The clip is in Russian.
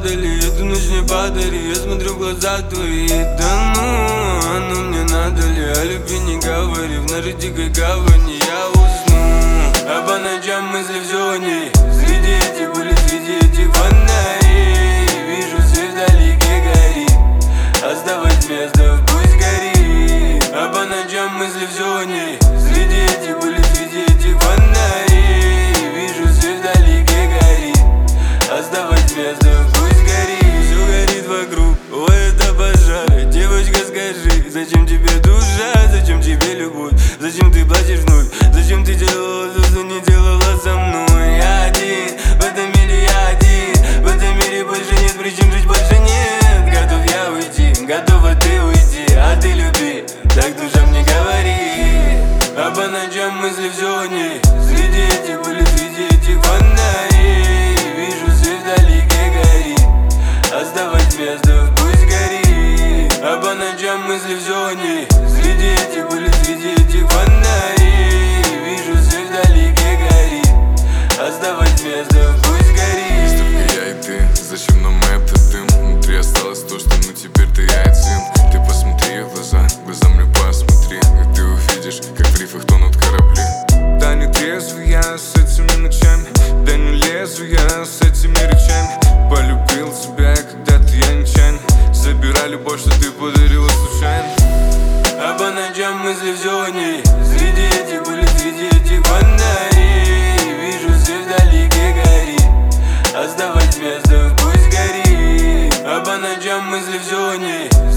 падали, эту ночь не подари. Я смотрю в глаза твои, да ну, оно мне надо ли? О любви не говори, в нашей дикой гавани я усну. А по ночам мысли все о ней, среди этих улиц, среди этих фонарей. Вижу свет вдалеке горит, оставить место, пусть горит. А по ночам мысли все о ней, среди этих улиц, среди этих фонарей. Вижу свет вдалеке горит, оставить место, пусть горит. Все горит вокруг, ой, это пожар. Девочка, скажи, зачем тебе душа, зачем тебе любовь, зачем ты плачешь вновь, зачем ты делала то, что не делала со мной. Я один, в этом мире я один, в этом мире больше нет причин, жить больше нет. Готов я уйти, готова ты уйти, а ты люби, так душа мне говорит. А по ночам мысли все о ней, среди этих улиц, среди этих фонарей. Вижу свет вдалеке горит, оставить место, пусть горит. А по ночам мысли все о ней, среди этих улиц, среди этих фонарей. Вижу свет вдалеке горит, оставить место, пусть горит. Есть только я и ты, зачем нам этот дым? Внутри осталось то, что ну теперь ты один. Ты посмотри в глаза мне посмотри, и ты увидишь, как в рифах тонут корабли. Да не трезвый я с этими ночами, да не лезу я с этими речами. Полюбил тебя когда-то я нечаянно, забирай любовь, что ты подарила случайно. А по ночам мысли все о ней, среди этих улиц, среди этих фонарей. Вижу свет вдалеке горит, оставить место, пусть горит. А по ночам мысли все о ней,